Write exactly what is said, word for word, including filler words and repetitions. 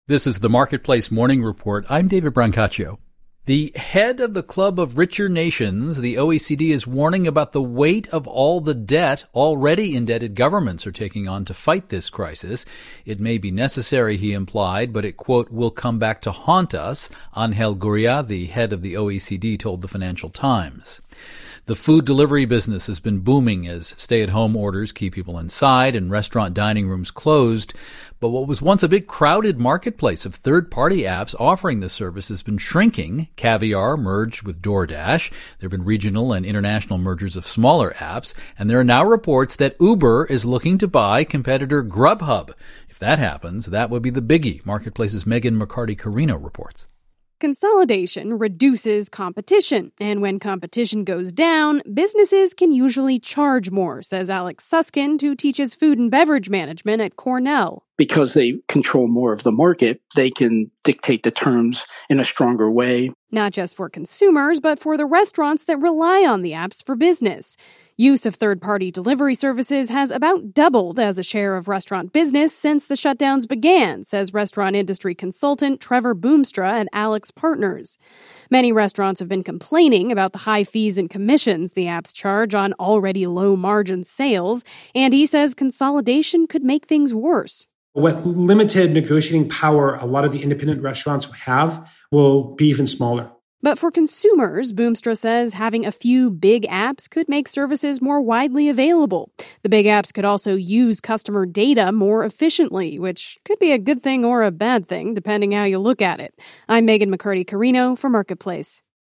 This is the Marketplace Morning Report. I'm David Brancaccio. The head of the Club of Richer Nations, the O E C D, is warning about the weight of all the debt already indebted governments are taking on to fight this crisis. It may be necessary, he implied, but it, quote, will come back to haunt us, Angel Gurria, the head of the O E C D, told the Financial Times. The food delivery business has been booming as stay-at-home orders keep people inside and restaurant dining rooms closed. But what was once a big crowded marketplace of third-party apps offering this service has been shrinking. Caviar merged with DoorDash. There have been regional and international mergers of smaller apps. And there are now reports that Uber is looking to buy competitor Grubhub. If that happens, that would be the biggie. Marketplace's Megan McCarty-Carino reports. Consolidation reduces competition, and when competition goes down, businesses can usually charge more, says Alex Susskind, who teaches food and beverage management at Cornell. Because they control more of the market, they can dictate the terms in a stronger way. Not just for consumers, but for the restaurants that rely on the apps for business. Use of third-party delivery services has about doubled as a share of restaurant business since the shutdowns began, says restaurant industry consultant Trevor Boomstra at Alex Partners. Many restaurants have been complaining about the high fees and commissions the apps charge on already low-margin sales, and he says consolidation could make things worse. What limited negotiating power a lot of the independent restaurants have will be even smaller. But for consumers, Boomstra says having a few big apps could make services more widely available. The big apps could also use customer data more efficiently, which could be a good thing or a bad thing, depending how you look at it. I'm Megan McCarty-Carino for Marketplace.